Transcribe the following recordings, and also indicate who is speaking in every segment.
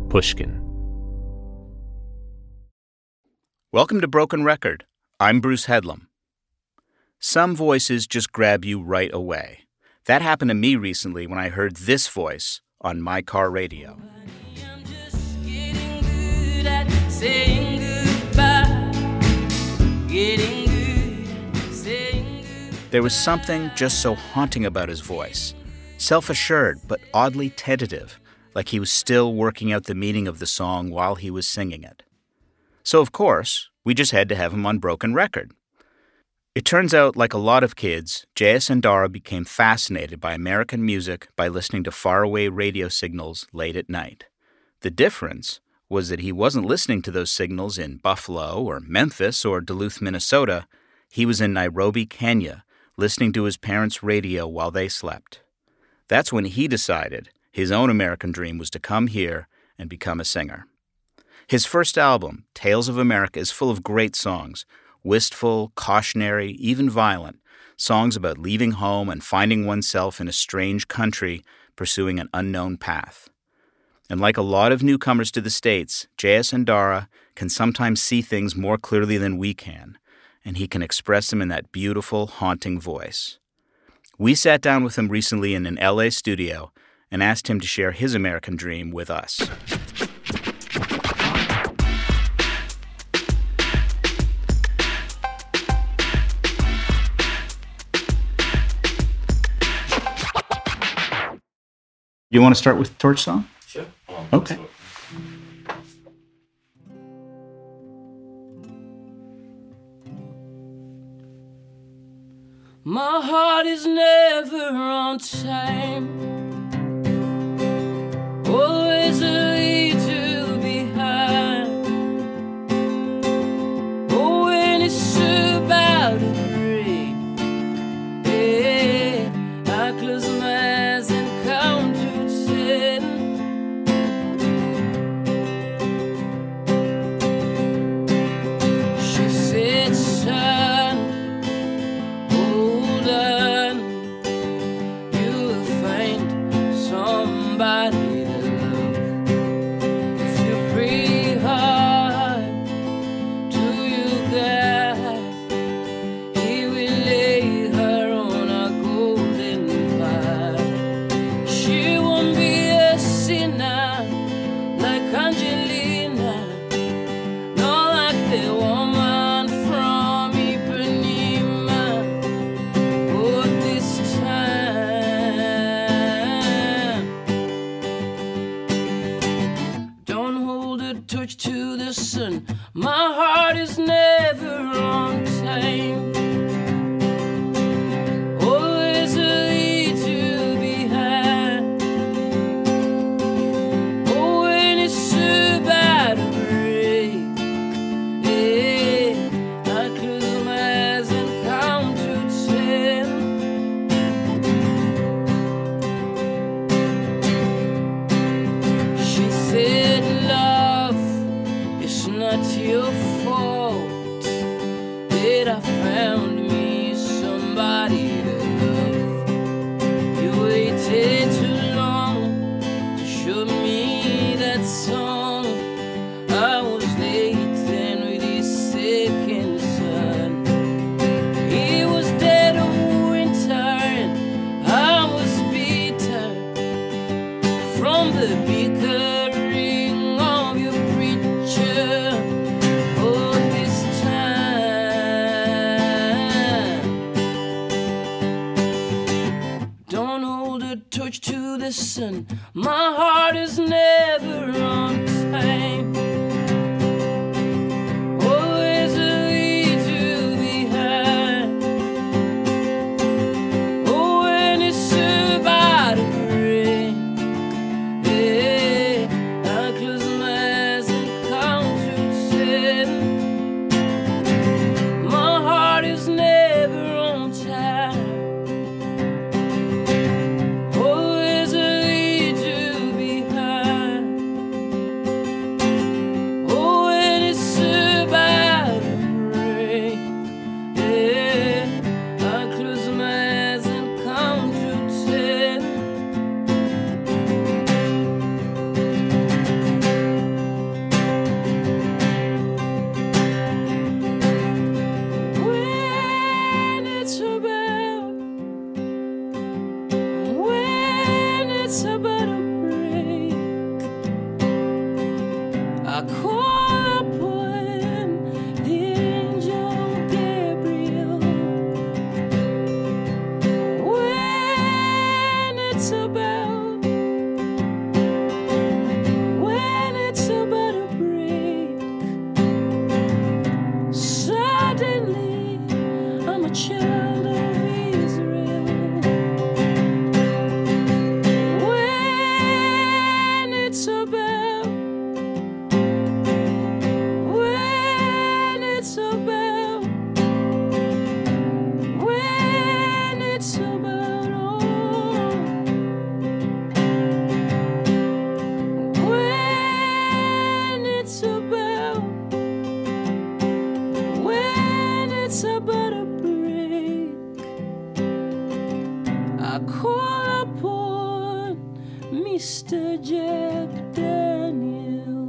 Speaker 1: Pushkin.
Speaker 2: Welcome to Broken Record. I'm Bruce Headlam. Some voices just grab you right away. That happened to me recently when I heard this voice on my car radio.
Speaker 3: I'm just getting good at saying goodbye. Getting good at saying goodbye.
Speaker 2: There was something just so haunting about his voice. Self-assured, but oddly tentative, like he was still working out the meaning of the song while he was singing it. So, of course, we just had to have him on Broken Record. It turns out, like a lot of kids, Jayesh Andara became fascinated by American music by listening to faraway radio signals late at night. The difference was that he wasn't listening to those signals in Buffalo or Memphis or Duluth, Minnesota. He was in Nairobi, Kenya, listening to his parents' radio while they slept. That's when he decided his own American dream was to come here and become a singer. His first album, Tales of America, is full of great songs, wistful, cautionary, even violent, songs about leaving home and finding oneself in a strange country, pursuing an unknown path. And like a lot of newcomers to the States, Jayesh Andara can sometimes see things more clearly than we can, and he can express them in that beautiful, haunting voice. We sat down with him recently in an LA studio and asked him to share his American dream with us. You want to start with Torch Song?
Speaker 4: Sure.
Speaker 2: Okay.
Speaker 3: My heart is never on time. Always a little behind. Oh, when it's about to break, yeah, I close my eyes and count to 10. She said, son, hold on, you'll find somebody to love. If you pray hard to your God, He will lay her on a golden path. She won't be a sinner like Angelina, nor like the woman from Ipanema. Oh, this time, don't hold a torch to the sun. My heart is never on time. Always a little behind. Oh, when it's about to break, yeah, I close my eyes and count to 10. She said, love, it's not your fault that I found me somebody to love. You waited too long to show me that song. I was late then with his second son. He was dead of winter and I was bitter from the bickering of your preacher. Oh, this time, don't hold a torch to the sun. My heart is never on time. Always a little behind. Oh, when it's about to break, yeah, I close my eyes and count to 10. My heart is never on time. Always a little behind. it's about a break, I call upon the angel Gabriel. When it's about a break, suddenly I'm a child of Israel. When it's about when it's about oh, when it's about a break, I call upon Mr. Jack Daniel.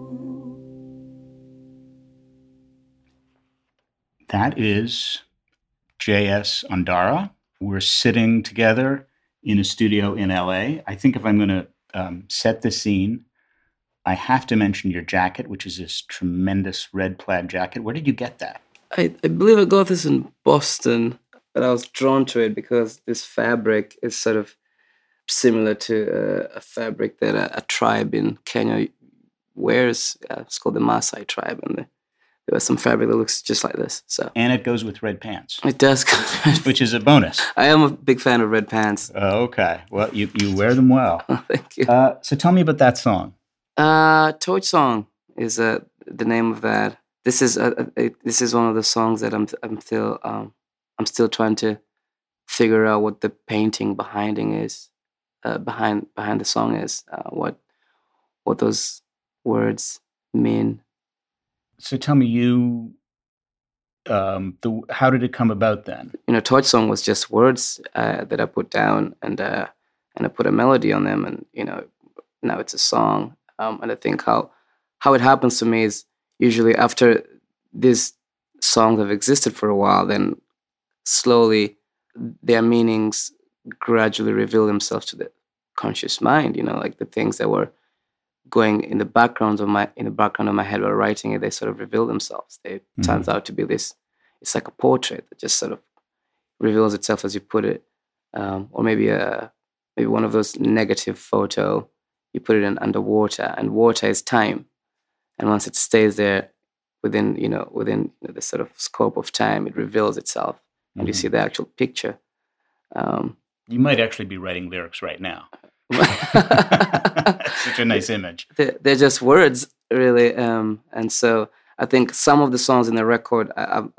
Speaker 2: That is J.S. Ondara. We're sitting together in a studio in LA. I think if I'm going to set the scene, I have to mention your jacket, which is this tremendous red plaid jacket. Where did you get that?
Speaker 3: I believe I got this in Boston, but I was drawn to it because this fabric is sort of similar to a fabric that a tribe in Kenya wears. It's called the Maasai tribe, and there was some fabric that looks just like this. So
Speaker 2: And it goes with red pants,
Speaker 3: it does.
Speaker 2: which is a bonus.
Speaker 3: I am a big fan of red pants.
Speaker 2: Okay. Well, you wear them well.
Speaker 3: Thank you.
Speaker 2: So tell me about that song.
Speaker 3: Torch Song is the name of that. This is one of the songs that I'm still trying to figure out what the painting behind the song is. What those words mean.
Speaker 2: So tell me, how did it come about then?
Speaker 3: Torch Song was just words that I put down, and I put a melody on them, and now it's a song. And I think how it happens to me is usually after these songs have existed for a while, then slowly their meanings gradually reveal themselves to the conscious mind. Like the things that were going in the background of my head while writing it, they sort of reveal themselves. It turns out to be this. It's like a portrait that just sort of reveals itself as you put it, or maybe one of those negative photo. You put it in underwater, and water is time, and once it stays there within the sort of scope of time, it reveals itself, and you see the actual picture.
Speaker 2: You might actually be writing lyrics right now. Such a nice image.
Speaker 3: They're just words, really, and so I think some of the songs in the record, I'm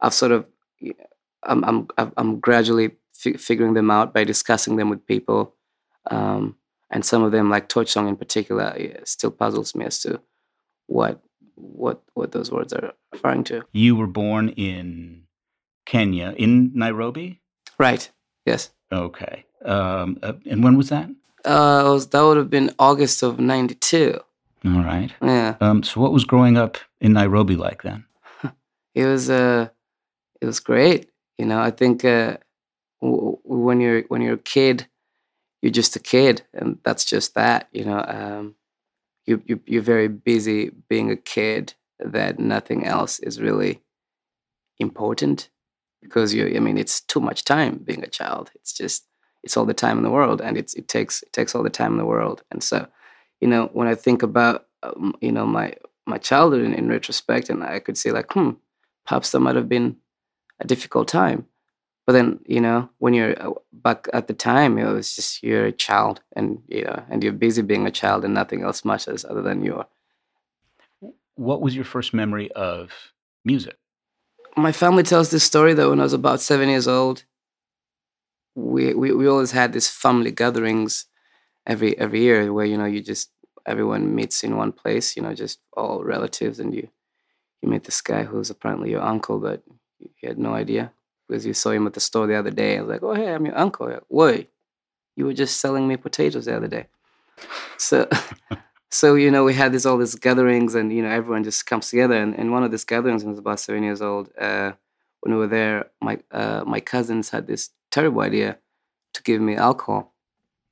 Speaker 3: gradually figuring them out by discussing them with people. And some of them, like Torch Song in particular, still puzzles me as to what those words are referring to.
Speaker 2: You were born in Kenya, in Nairobi?
Speaker 3: Right, yes.
Speaker 2: Okay. And when was that?
Speaker 3: That would have been August of '92.
Speaker 2: All right.
Speaker 3: Yeah.
Speaker 2: So what was growing up in Nairobi like then?
Speaker 3: It was great. I think when you're a kid, you're just a kid, and that's just that. You're very busy being a kid that nothing else is really important, because it's too much time being a child. It's all the time in the world, and it takes all the time in the world. And so, when I think about my childhood in retrospect, and I could say like, perhaps that might have been a difficult time. But then, when you're back at the time, it's just you're a child, and and you're busy being a child, and nothing else matters other than you.
Speaker 2: What was your first memory of music?
Speaker 3: My family tells this story that when I was about 7 years old, we always had these family gatherings every year where everyone meets in one place, just all relatives, and you meet this guy who's apparently your uncle, but you had no idea. Because you saw him at the store the other day. I was like, oh, hey, I'm your uncle. Wait, you were just selling me potatoes the other day. So we had all these gatherings, and, everyone just comes together. And one of these gatherings, when I was about 7 years old, when we were there, my cousins had this terrible idea to give me alcohol.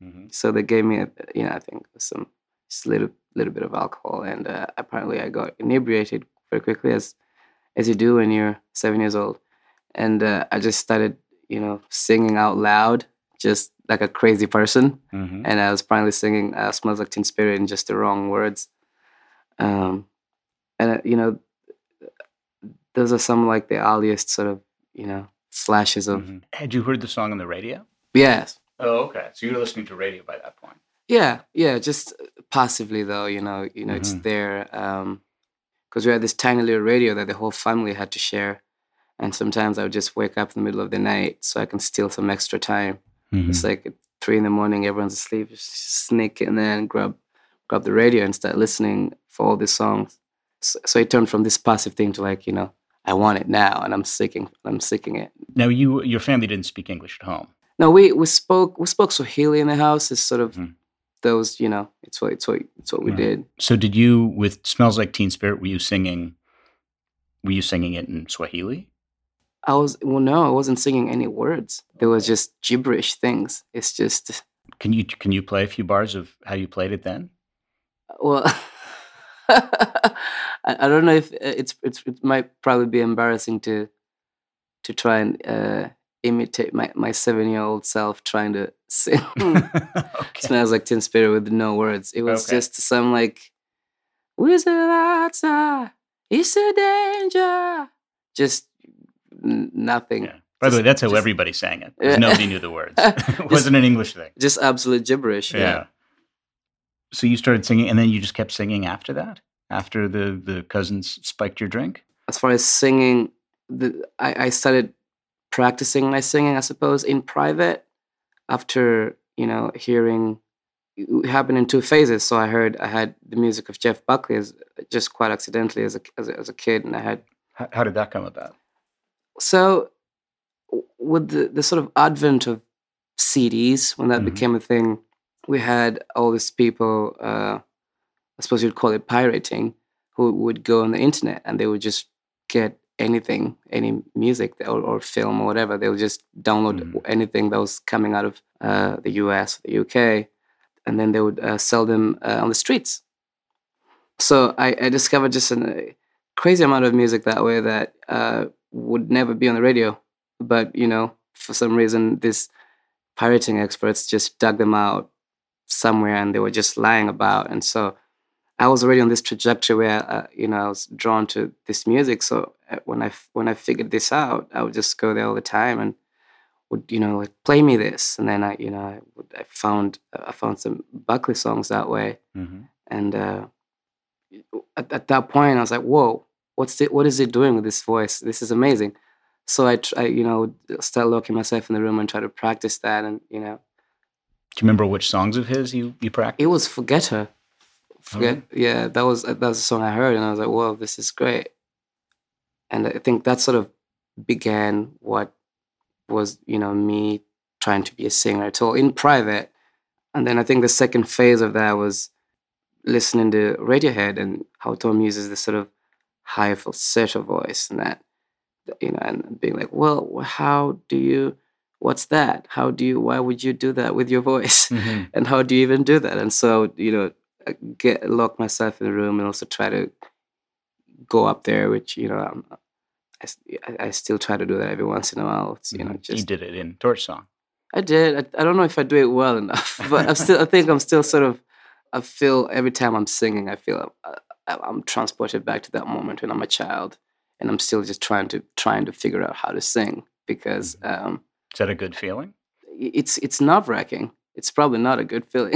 Speaker 3: So they gave me, I think some just a little bit of alcohol, and apparently I got inebriated very quickly, as you do when you're 7 years old, and I just started, singing out loud, just like a crazy person, and I was apparently singing "Smells Like Teen Spirit" in just the wrong words, and those are some like the earliest sort of flashes of.
Speaker 2: Had you heard the song on the radio?
Speaker 3: Yes.
Speaker 2: Oh, okay. So you were listening to radio by that point.
Speaker 3: Yeah, just passively though. It's there because we had this tiny little radio that the whole family had to share, and sometimes I would just wake up in the middle of the night so I can steal some extra time. It's like at 3 a.m, everyone's asleep, just sneak in there and grab the radio and start listening for all these songs. So it turned from this passive thing to like, I want it now, and I'm seeking it.
Speaker 2: Now, your family didn't speak English at home.
Speaker 3: No, we spoke Swahili in the house. It's sort of those, it's what we did.
Speaker 2: So did you, with "Smells Like Teen Spirit," were you singing it in Swahili?
Speaker 3: No, I wasn't singing any words. There was just gibberish things. It's just.
Speaker 2: Can you play a few bars of how you played it then?
Speaker 3: Well, I don't know if it might probably be embarrassing to try and imitate my 7-year-old self trying to sing "Smells Like Teen Spirit" with no words. It was just some like, "Wizard outside, it's a danger," just nothing.
Speaker 2: Yeah. By the way, that's how everybody sang it. Nobody knew the words. It wasn't an English thing.
Speaker 3: Just absolute gibberish. Yeah.
Speaker 2: So you started singing, and then you just kept singing after that? After the cousins spiked your drink? As
Speaker 3: far as singing, I started practicing my singing, I suppose, in private after, hearing. It happened in 2 phases. So I had the music of Jeff Buckley just quite accidentally as a kid, and I had.
Speaker 2: How did that come about?
Speaker 3: So with the sort of advent of CDs, when that became a thing, we had all these people, I suppose you'd call it pirating, who would go on the internet and they would just get anything, any music or film or whatever. They would just download anything that was coming out of the US, the UK, and then they would sell them on the streets. So I discovered just a crazy amount of music that way that would never be on the radio. But, for some reason, these pirating experts just dug them out somewhere and they were just lying about. And so I was already on this trajectory where, I was drawn to this music. So when I figured this out, I would just go there all the time and would, like, play me this. And then I found some Buckley songs that way. And at that point, I was like, whoa, what is it doing with this voice? This is amazing. So I would start locking myself in the room and try to practice that. And, Do you
Speaker 2: remember which songs of his you practiced?
Speaker 3: It was Forget Her. Yeah, that was a song I heard, and I was like, whoa, this is great. And I think that sort of began what was, me trying to be a singer at all in private. And then I think the second phase of that was listening to Radiohead and how Tom uses this sort of high falsetto voice and that, and being like, well, what's that? Why would you do that with your voice? And how do you even do that? And so, lock myself in the room and also try to go up there, which, I still try to do that every once in a while. It's, just.
Speaker 2: You did it in Torch Song.
Speaker 3: I did. I don't know if I do it well enough, but I think I'm still sort of, I feel every time I'm singing, I feel I'm transported back to that moment when I'm a child, and I'm still just trying to figure out how to sing because.
Speaker 2: Is that a good feeling?
Speaker 3: It's nerve-wracking. It's probably not a good feeling.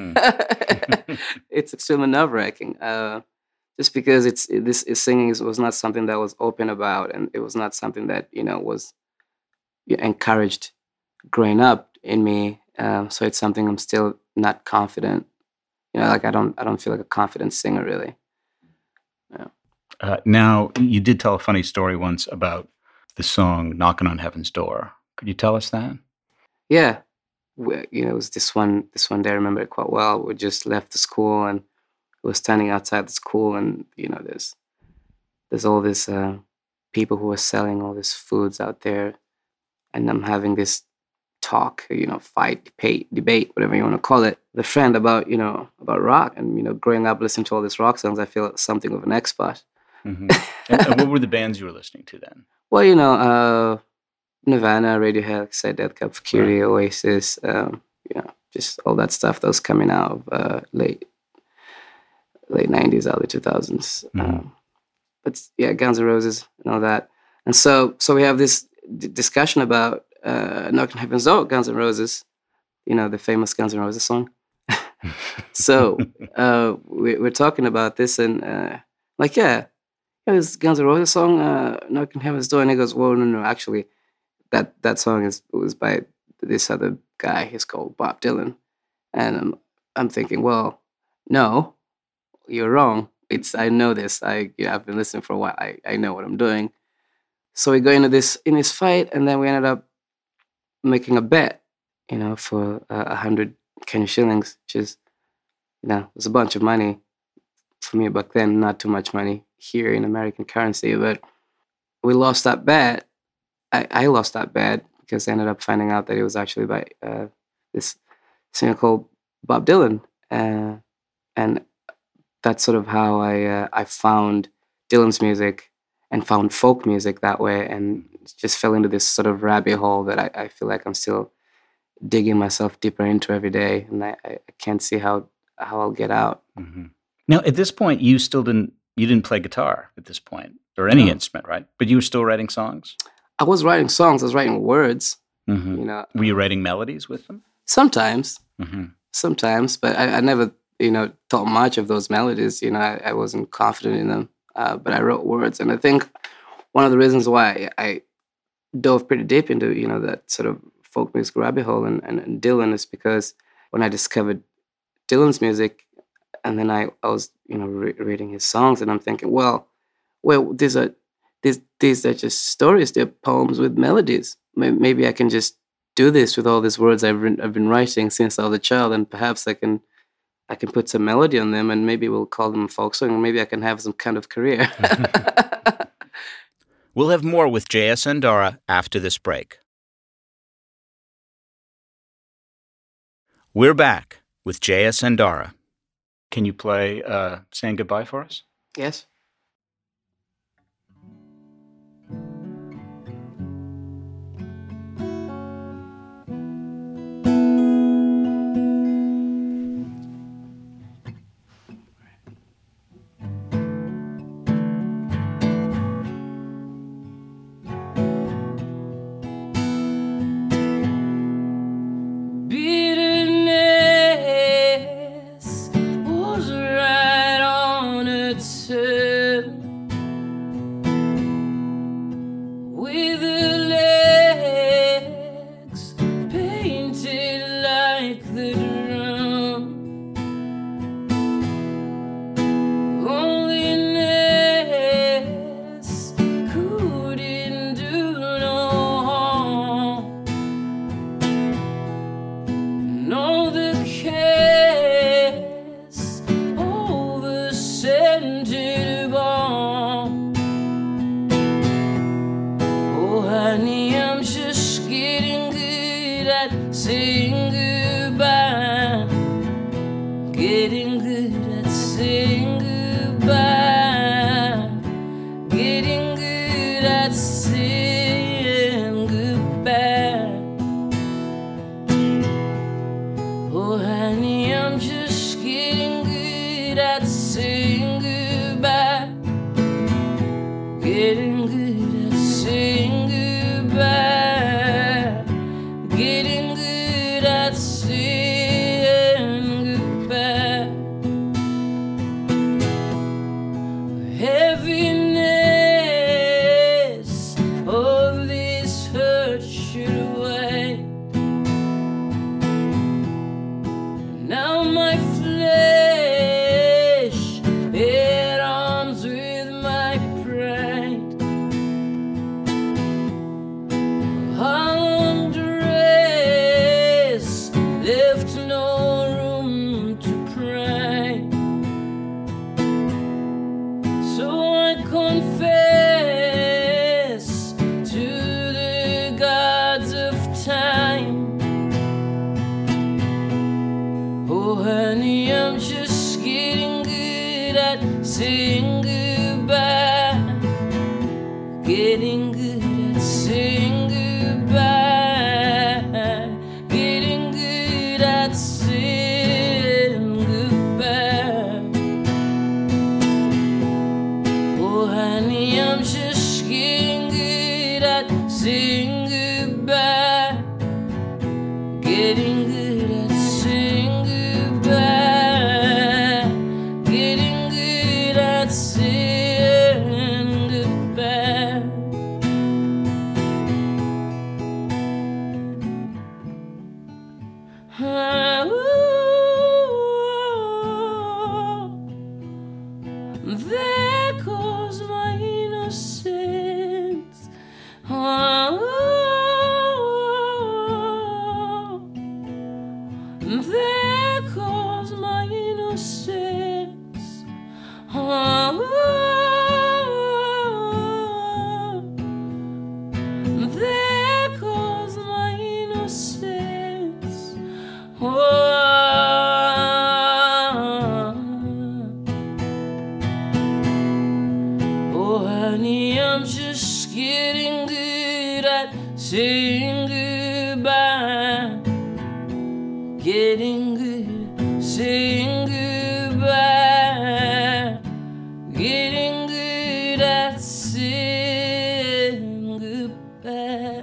Speaker 3: It's extremely nerve-wracking. Just because singing was not something that was open about, and it was not something that was encouraged growing up in me. So it's something I'm still not confident. Like I don't feel like a confident singer really. Yeah.
Speaker 2: Now you did tell a funny story once about the song "Knocking on Heaven's Door." Could you tell us that?
Speaker 3: Yeah. It was this one day I remember it quite well. We just left the school and we were standing outside the school, and there's all this people who are selling all these foods out there, and I'm having this talk, fight, debate, whatever you want to call it, with a friend about, about rock. And, growing up listening to all these rock songs, I feel something of an expert.
Speaker 2: Mm-hmm. And what were the bands you were listening to then?
Speaker 3: Well, Nirvana, Radiohead, like I said, Death Cab for Cutie, Oasis, just all that stuff that was coming out of late 90s, early 2000s.
Speaker 2: Mm-hmm.
Speaker 3: But yeah, Guns N' Roses and all that. And so we have this discussion about Knock on Heaven's Door, Guns N' Roses, the famous Guns N' Roses song. So we're talking about this, and this Guns N' Roses song, Knock on Heaven's Door. And he goes, well, no, actually, that song was by this other guy. He's called Bob Dylan. And I'm thinking, well, no, you're wrong. I know this. I've been listening for a while. I know what I'm doing. So we go into this fight, and then we ended up making a bet, for 100 Kenyan shillings, which is, it was a bunch of money for me back then. Not too much money here in American currency, but we lost that bet. I lost that bet because I ended up finding out that it was actually by this singer called Bob Dylan, and that's sort of how I found Dylan's music and found folk music that way, and just fell into this sort of rabbit hole that I feel like I'm still digging myself deeper into every day, and I can't see how I'll get out.
Speaker 2: Mm-hmm. Now, at this point, you didn't play guitar at this point, or any instrument, right? But you were still writing songs?
Speaker 3: I was writing songs. I was writing words.
Speaker 2: Mm-hmm. Were you writing melodies with them?
Speaker 3: Sometimes.
Speaker 2: Mm-hmm.
Speaker 3: Sometimes, but I never, thought much of those melodies. I wasn't confident in them. But I wrote words, and I think one of the reasons why I dove pretty deep into that sort of folk music rabbit hole and Dylan is because when I discovered Dylan's music, and then I was reading his songs, and I'm thinking, well, these are just stories. They're poems with melodies. Maybe I can just do this with all these words I've been writing since I was a child, and perhaps I can put some melody on them, and maybe we'll call them a folk song, and maybe I can have some kind of career.
Speaker 2: We'll have more with J.S. Ndara after this break. We're back with J.S. Ndara. Can you play Saying Goodbye for us?
Speaker 3: Yes.
Speaker 1: If
Speaker 3: saying goodbye. Getting good at saying goodbye. Getting good at saying goodbye. Oh, honey, I'm just getting good at saying goodbye. Getting good at saying goodbye. Getting good at saying goodbye. There goes my innocence. There goes my innocence. There goes my innocence. Oh, honey, I'm just getting good at saying goodbye. Getting good at saying goodbye. Getting good at saying goodbye.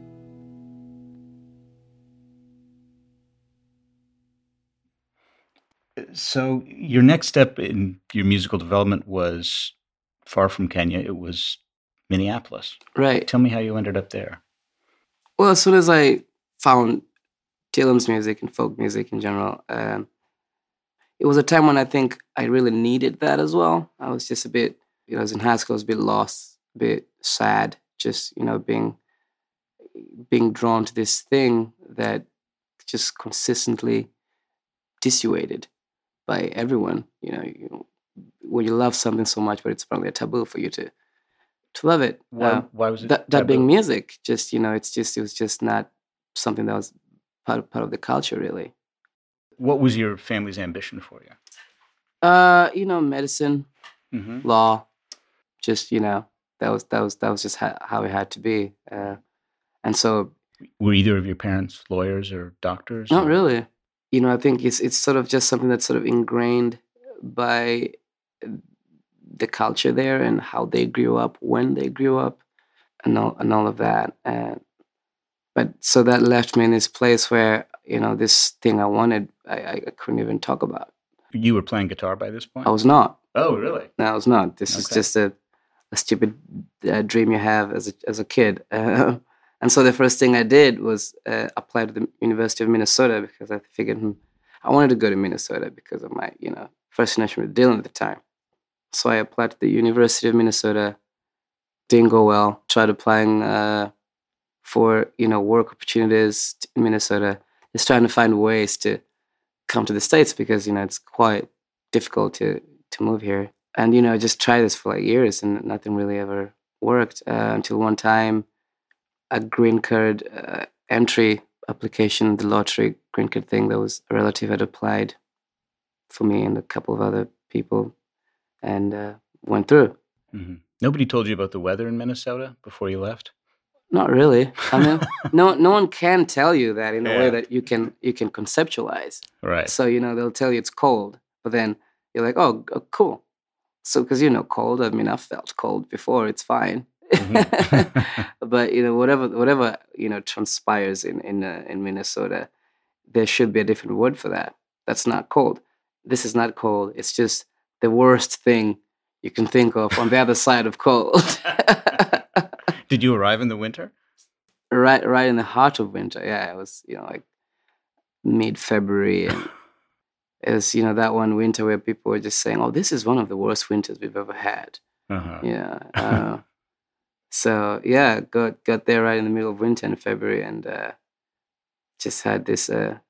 Speaker 2: So your next step in your musical development was far from Kenya. It was Minneapolis.
Speaker 3: Right.
Speaker 2: Tell me how you ended up there.
Speaker 3: Well, as soon as I found Dylan's music and folk music in general, it was a time when I think I really needed that as well. I was just a bit, I was in high school, I was a bit lost, a bit sad, just, being drawn to this thing that just consistently dissuaded by everyone. When you love something so much, but it's probably a taboo for you to love it.
Speaker 2: Why was it
Speaker 3: that
Speaker 2: taboo?
Speaker 3: being music? Just it was just not something that was part of the culture, really.
Speaker 2: What was your family's ambition for you?
Speaker 3: Medicine,
Speaker 2: Mm-hmm.
Speaker 3: law, just that was just how it had to be. And so,
Speaker 2: Were either of your parents lawyers or doctors?
Speaker 3: not
Speaker 2: or-
Speaker 3: really. I think it's sort of just something that's sort of ingrained by the culture there and how they grew up, when they grew up, and all of that. But so that left me in this place where this thing I wanted, I couldn't even talk about.
Speaker 2: You were playing guitar by this point?
Speaker 3: I was not.
Speaker 2: Oh, really?
Speaker 3: No, I was not. This is
Speaker 2: Okay.
Speaker 3: just a stupid dream you have as a kid. And so the first thing I did was apply to the University of Minnesota because I figured I wanted to go to Minnesota because of my fascination with Dylan at the time. So I applied to the University of Minnesota. Didn't go well. Tried applying for work opportunities in Minnesota. Just trying to find ways to come to the States because it's quite difficult to move here. And I just tried this for like years and nothing really ever worked until one time a green card entry application, the lottery green card thing, that was a relative had applied for me and a couple of other people and went through.
Speaker 2: Mm-hmm. Nobody told you about the weather in Minnesota before you left?
Speaker 3: Not really. I mean, no one can tell you that in a way
Speaker 2: Yeah.
Speaker 3: that you can conceptualize.
Speaker 2: Right.
Speaker 3: So they'll tell you it's cold, but then you're like, oh cool. So because cold. I mean, I've felt cold before. It's fine.
Speaker 2: Mhm.
Speaker 3: But whatever transpires in Minnesota, there should be a different word for that. That's not cold. This is not cold. It's just the worst thing you can think of on the other side of cold.
Speaker 2: Did you arrive in the winter?
Speaker 3: Right in the heart of winter. Yeah, it was like mid-February, and it was that one winter where people were just saying, "Oh, this is one of the worst winters we've ever had."
Speaker 2: Uh-huh.
Speaker 3: Yeah. So yeah, got there right in the middle of winter in February, and just had this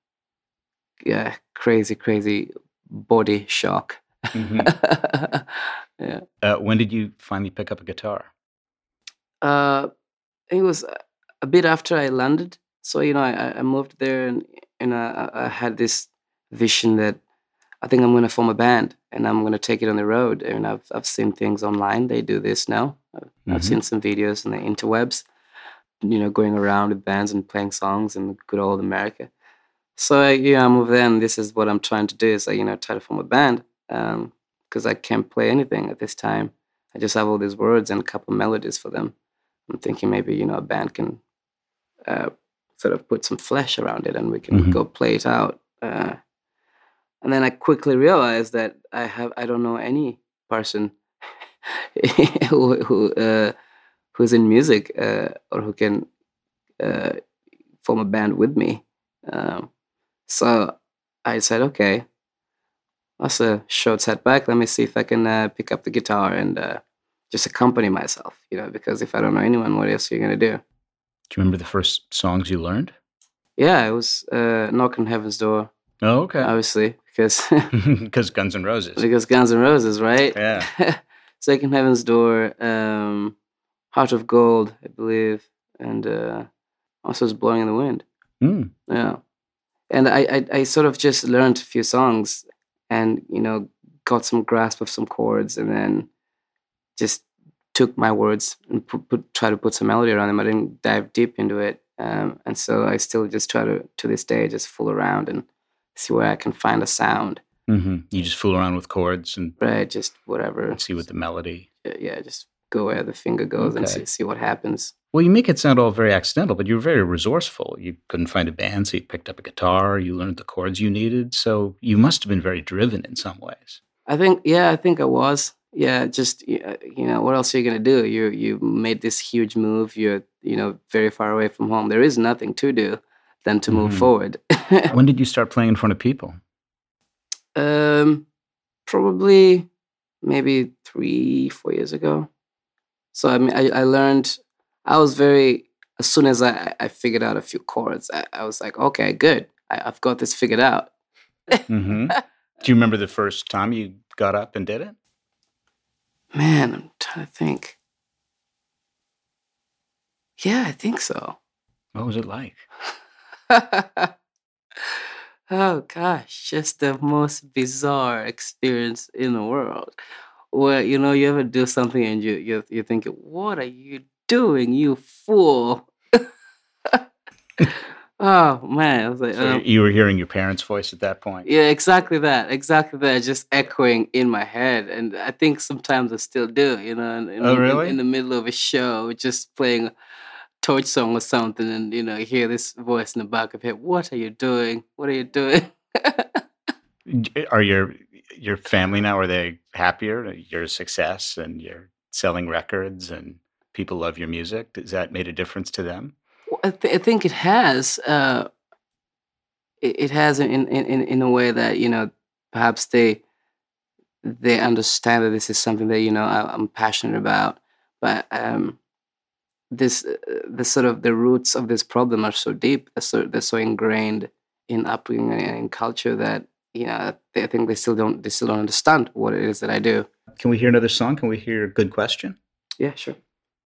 Speaker 3: crazy body shock.
Speaker 2: Mhm.
Speaker 3: Yeah.
Speaker 2: When did you finally pick up a guitar?
Speaker 3: It was a bit after I landed. So I moved there, and I had this vision that I think I'm going to form a band and I'm going to take it on the road. And I've seen things online. They do this now. I've seen some videos on the interwebs, going around with bands and playing songs in good old America. So I moved there, and this is what I'm trying to do is try to form a band because I can't play anything at this time. I just have all these words and a couple melodies for them. I'm thinking maybe a band can sort of put some flesh around it and we can go play it out. And then I quickly realized that I don't know any person who's in music or who can form a band with me. So I said, okay, that's a short setback. Let me see if I can pick up the guitar and just accompany myself, because if I don't know anyone, what else are you going to do?
Speaker 2: Do you remember the first songs you learned?
Speaker 3: Yeah, it was Knock on Heaven's Door.
Speaker 2: Oh, okay.
Speaker 3: Obviously, because
Speaker 2: because Guns N' Roses.
Speaker 3: Because Guns N' Roses, right?
Speaker 2: Yeah.
Speaker 3: Second Heaven's Door, Heart of Gold, I believe, and also was Blowing in the Wind. Yeah. And I sort of just learned a few songs and, got some grasp of some chords and then just took my words and try to put some melody around them. I didn't dive deep into it. And so I still just try to this day, just fool around and see where I can find a sound.
Speaker 2: You just fool around with chords and
Speaker 3: right, just whatever.
Speaker 2: And see what the melody.
Speaker 3: Yeah, just go where the finger goes and see what happens.
Speaker 2: Well, you make it sound all very accidental, but you were very resourceful. You couldn't find a band, so you picked up a guitar. You learned the chords you needed. So you must have been very driven in some ways.
Speaker 3: I think I was. Yeah, just what else are you gonna do? You made this huge move. You're very far away from home. There is nothing to do than to move forward.
Speaker 2: When did you start playing in front of people?
Speaker 3: Probably maybe 3-4 years ago. So I mean, I learned. I was as soon as I figured out a few chords, I was like, okay, good. I've got this figured out.
Speaker 2: Do you remember the first time you got up and did it?
Speaker 3: Man, I'm trying to think. Yeah, I think so.
Speaker 2: What was it like?
Speaker 3: Oh gosh, just the most bizarre experience in the world. Where you ever do something and you're thinking, what are you doing, you fool? Oh man, I was like,
Speaker 2: so you were hearing your parents' voice at that point.
Speaker 3: Yeah, exactly that, just echoing in my head, and I think sometimes I still do.
Speaker 2: Really?
Speaker 3: In the middle of a show, just playing a torch song or something, and you hear this voice in the back of your head. What are you doing? What are you doing?
Speaker 2: Are your family now? Are they happier? Your success and you're selling records and people love your music. Does that made a difference to them?
Speaker 3: I think it has. It has in a way that perhaps they understand that this is something that I'm passionate about, but the sort of the roots of this problem are so deep, they're so ingrained in upbringing and in culture that I think they still don't understand what it is that I do.
Speaker 2: Can we hear another song? Can we hear Good Question?
Speaker 3: Yeah, sure.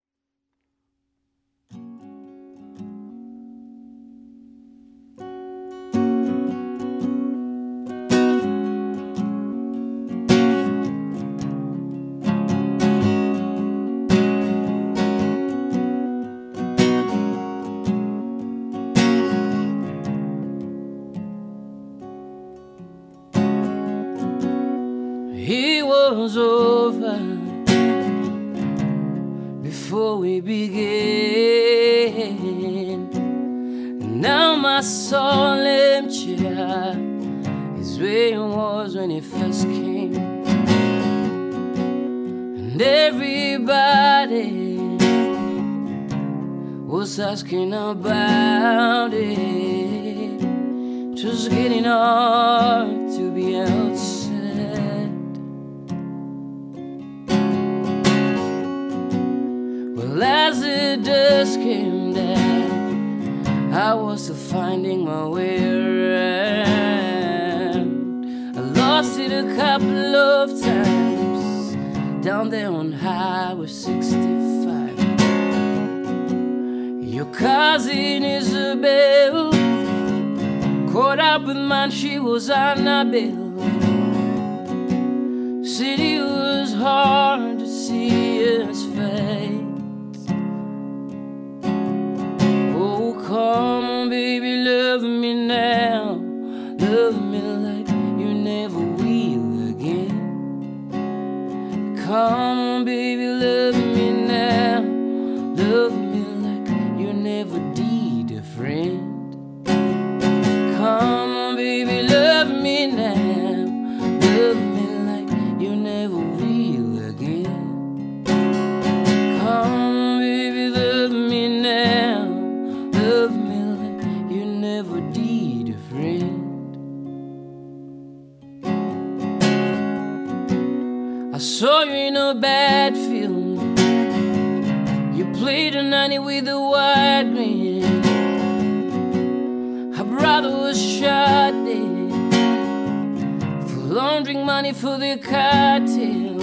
Speaker 1: It was over before we began. Now my solemn chair is where it was when it first came. And everybody was asking about it. It was getting hard to be outside. Well, as the dusk came down, I was still finding my way around. I lost it a couple of times down there on Highway 65. Your cousin Isabel caught up with mine, she was Annabelle. city was hard to see its face. Oh, come on, baby, love me now. Love me like you never will again. Come on, baby, love me now. Love me like you never did a friend. Come on, baby, love me now. Love me like you never will again. Come on, baby, love me now. Love me like you never did a friend. I saw you in a bad film. You played a 90 with a wide grin. Her brother was shot dead for laundering money for the cartel.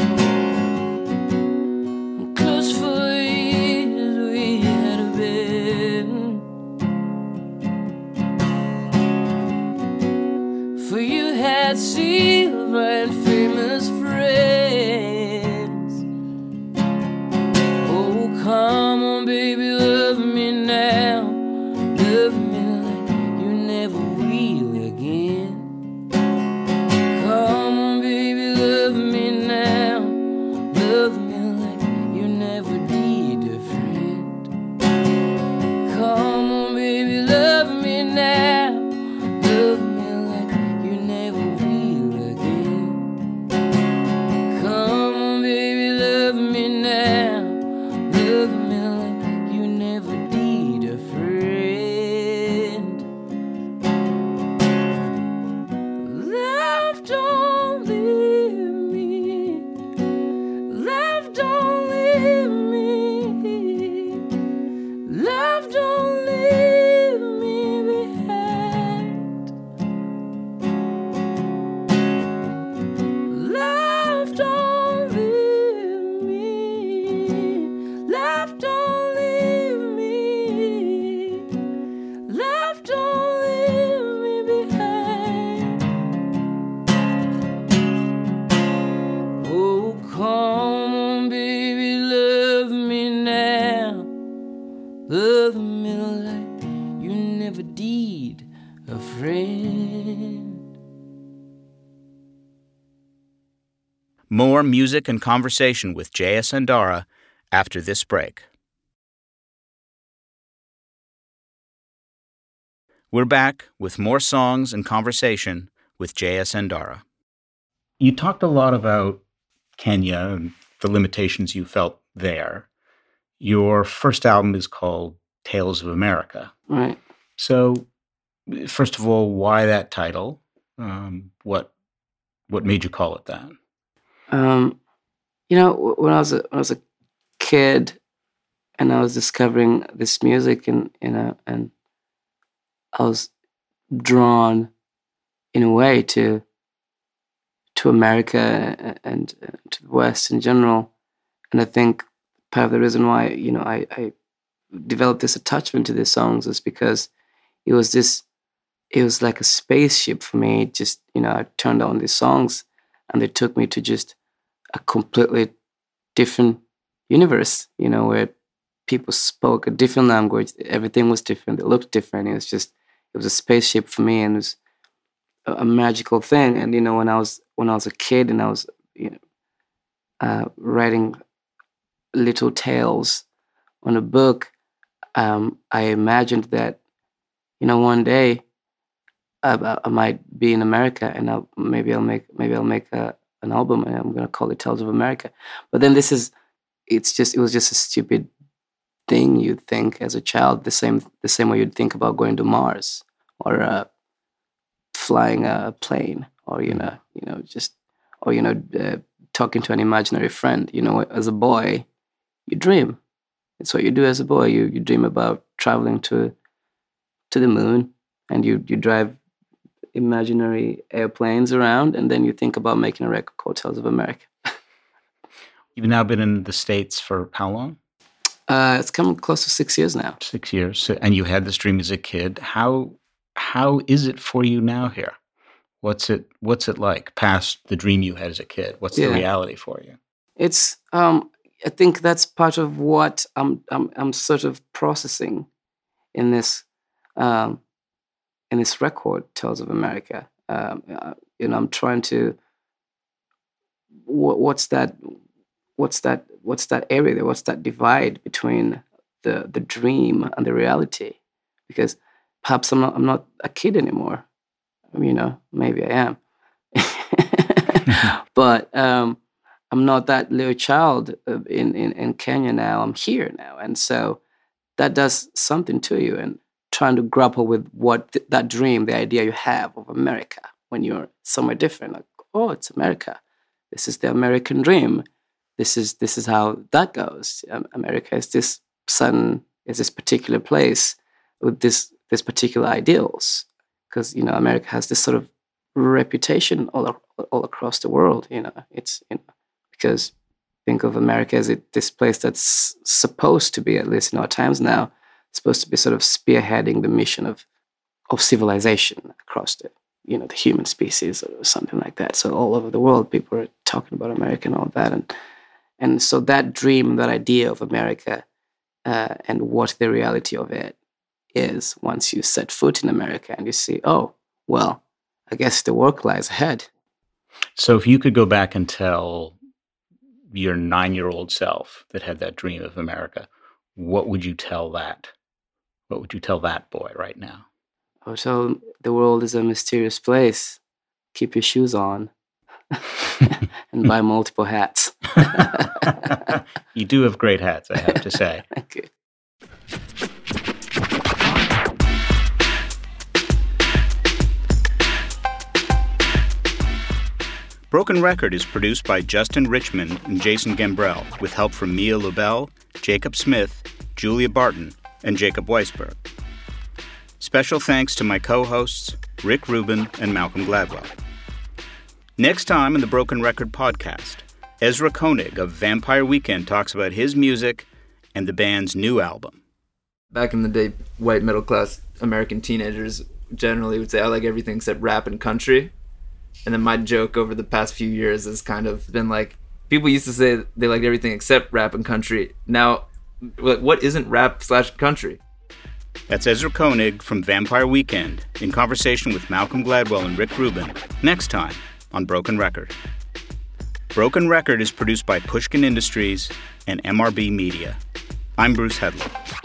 Speaker 1: And close for years we had been. For you had silver and famous friends. Oh, come on, baby, love me now. Love me like you never will again. Come on, baby, love me now. Love me like you never did a friend. Come on, baby, love me now. Love me like you never will again. Come on, baby, love me now. Love me like you never did a friend. Love, don't leave me. Love, don't leave me. Love, don't leave me behind. Love, don't leave me. Love, don't leave me. Love, don't leave me behind. Oh, come on, baby, love me now. Love me like you never did a friend.
Speaker 2: More music and conversation with J.S. Andara after this break. We're back with more songs and conversation with J.S. Andara. You talked a lot about Kenya and the limitations you felt there. Your first album is called Tales of America.
Speaker 3: Right.
Speaker 2: So, first of all, why that title? What made you call it that?
Speaker 3: You know, when I was a kid, and I was discovering this music, and and I was drawn in a way to America and to the West in general. And I think part of the reason why, you know, I developed this attachment to these songs is because it was like a spaceship for me. Just, you know, I turned on these songs and they took me to just a completely different universe, you know, where people spoke a different language. Everything was different. It looked different. It was a spaceship for me, and it was a magical thing. And, you know, when I was a kid and I was, you know, writing little tales on a book, I imagined that, you know, one day I might be in America, and maybe I'll make an album, and I'm gonna call it Tales of America. But then it was just a stupid thing you'd think as a child, the same way you'd think about going to Mars or flying a plane, or talking to an imaginary friend. You know, as a boy, you dream. It's what you do as a boy. You dream about traveling to the moon, and you drive imaginary airplanes around, and then you think about making a record called Tales of America.
Speaker 2: You've now been in the States for how long?
Speaker 3: It's come close to 6 years now.
Speaker 2: 6 years. And you had this dream as a kid. How is it for you now here? What's it like past the dream you had as a kid? What's the reality for you?
Speaker 3: It's I think that's part of what I'm sort of processing in this record, Tales of America. I'm trying to what's that area there? What's that divide between the dream and the reality? Because perhaps I'm not a kid anymore. Maybe I am, but I'm not that little child in Kenya now. I'm here now, and so that does something to you. And trying to grapple with what that dream, the idea you have of America when you're somewhere different, like, oh, it's America. This is the American dream. This is how that goes. America is this particular place with this particular ideals. Because America has this sort of reputation all across the world. It's because think of America as this place that's supposed to be, at least in our times now, supposed to be sort of spearheading the mission of civilization across the human species or something like that. So all over the world, people are talking about America and all that, and so that dream, that idea of America, and what the reality of it is once you set foot in America and you see, oh, well, I guess the work lies ahead.
Speaker 2: So if you could go back and tell your 9-year-old self that had that dream of America, what would you tell that? What would you tell that boy right now?
Speaker 3: I would tell him the world is a mysterious place. Keep your shoes on and buy multiple hats.
Speaker 2: You do have great hats, I have to say.
Speaker 3: Thank you.
Speaker 2: Broken Record is produced by Justin Richmond and Jason Gambrell, with help from Mia Lobel, Jacob Smith, Julia Barton, and Jacob Weisberg. Special thanks to my co-hosts, Rick Rubin and Malcolm Gladwell. Next time on the Broken Record podcast, Ezra Koenig of Vampire Weekend talks about his music and the band's new album.
Speaker 4: Back in the day, white middle-class American teenagers generally would say, I like everything except rap and country. And then my joke over the past few years has kind of been like, people used to say they liked everything except rap and country. Now, what isn't rap/country?
Speaker 2: That's Ezra Koenig from Vampire Weekend in conversation with Malcolm Gladwell and Rick Rubin, next time on Broken Record. Broken Record is produced by Pushkin Industries and MRB Media. I'm Bruce Headley.